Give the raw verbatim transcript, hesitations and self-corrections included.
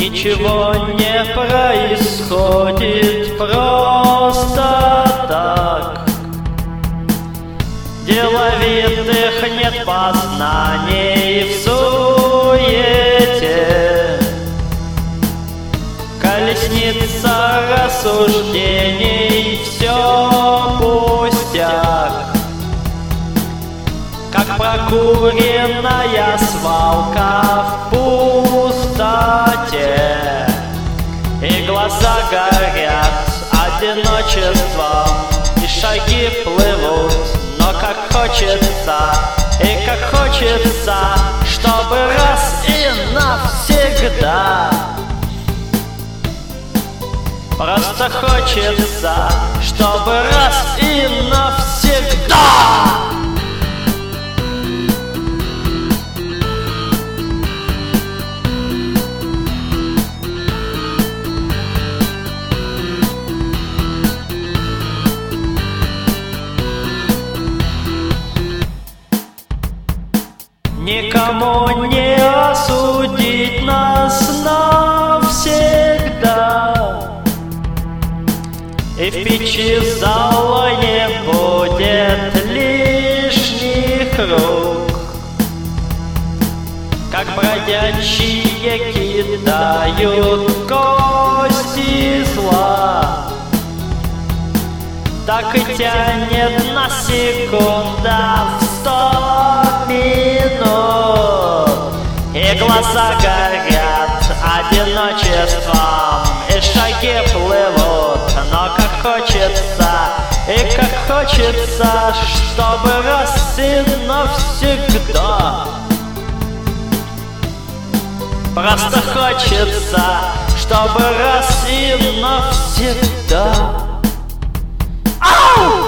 Ничего не происходит просто так. Деловитых нет познаний в суете. Колесница рассуждений — все пустяк. Как прокуренная свалка в пустоте, и глаза горят одиночеством, и шаги плывут. Но как хочется, и как хочется, чтобы раз и навсегда. Просто хочется, чтобы раз и навсегда. Никому не осудить нас навсегда, и в печи зала не будет лишних рук. Как бродячие кидают кости зла, так и тянет на секунда в сто минут. И глаза горят одиночеством, и шаги плывут. Но как хочется, и как хочется, чтобы раз и навсегда. Просто хочется, чтобы раз и навсегда. Ау!